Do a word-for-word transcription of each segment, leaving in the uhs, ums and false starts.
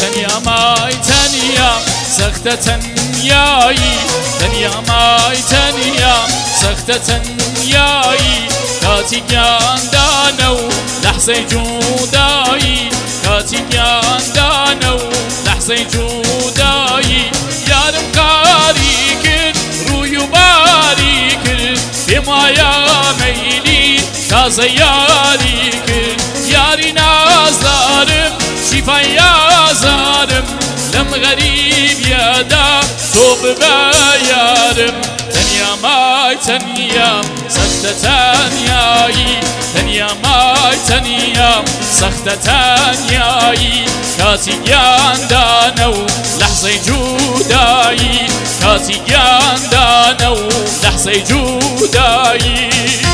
تەنیا مای تەنیا سەختە تەنیایی تەنیا مای تەنیا سەختە تەنیایی کاتی گیاندانە و لەحزەی جوودایی کاتی گیاندانە و لەحزەی جوودایی یارم کاری کرد ڕووی و باری کرد پێم وایە مەیلی تازە یاری کرد یاری نازدارم شیفای یازارم لەم غەریبیەدا تۆ ببە یارم تەنیا مای تەنیا سەختە تەنیایی تەنیا مای تەنیا سەختە تەنیایی کاتی گیاندانە و لەحزەی جوودایی کاتی گیاندانە و لەحزەی جوودایی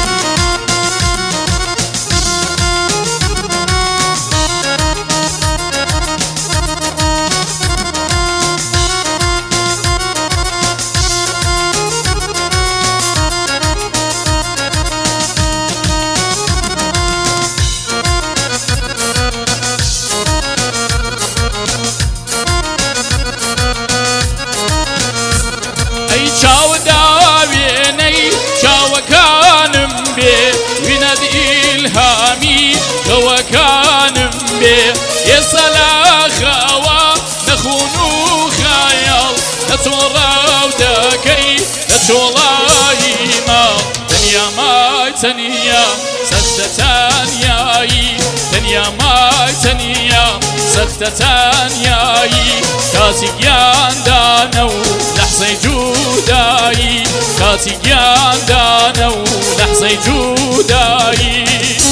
چاوداوێنەی چاوەکانم بێ وینەت ئیلهامی دڵەکانم بێ ئێستا لە خاوە نەخون و خایاڵ لە تۆ ڕاو دەکەی لە چۆڵایی ماڵ تەنیا مای تەنیا سەختە تەنیایی تەنیا مای تەنیا سەختە تەنیایی کاتی گیاندانە و لەحزەی جوودایی کاتی گیاندانە و لەحزەی جوودایی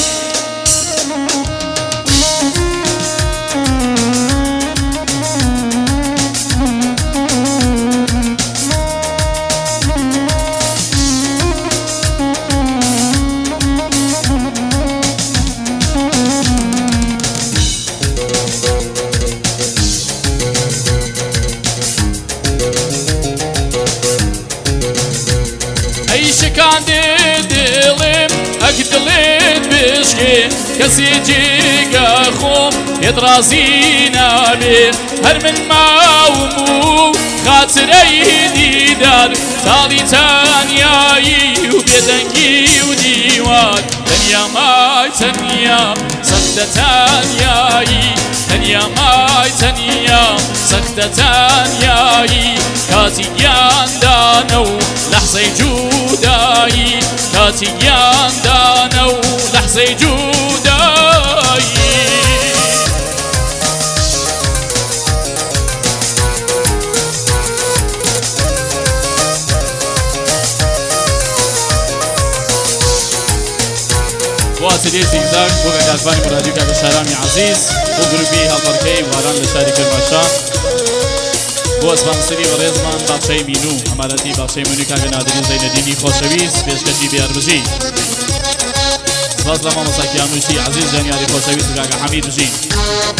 شکاندێ دڵێم ئەک دڵێت بشکێ کەسی جێگە خۆم پێت ڕازی نابێ هەر من ماوم و خاترەی دیدار ساڵی تەنیایی و بێدەنگی و دیوار تەنیا مای تەنیا سەختە تەنیایی تەنیا مای تەنیا سەختە تەنیایی کاتی گیاندانە و لەحزەی جوودایی کاتی گیاندانە و لەحزەی جوودایی واصلێ زیگزاگ بۆ بەکاربانی مرادی و کاکە شارامی عەزیز بۆ گروپی هەڵدەرکەی واران لە شاری کرماشان بۆ ئەسپانسەری بەڕێزمان باخچەی مینوو ئەمانەتی باخچەی مینووی کاکە نادری زەینەدینی خۆشەویست پێشکەشی بیاربژی سپاس لە مامۆستاکیان وشی عەزیز ژەنیاری خۆشەویست و کاکە حەمید بژین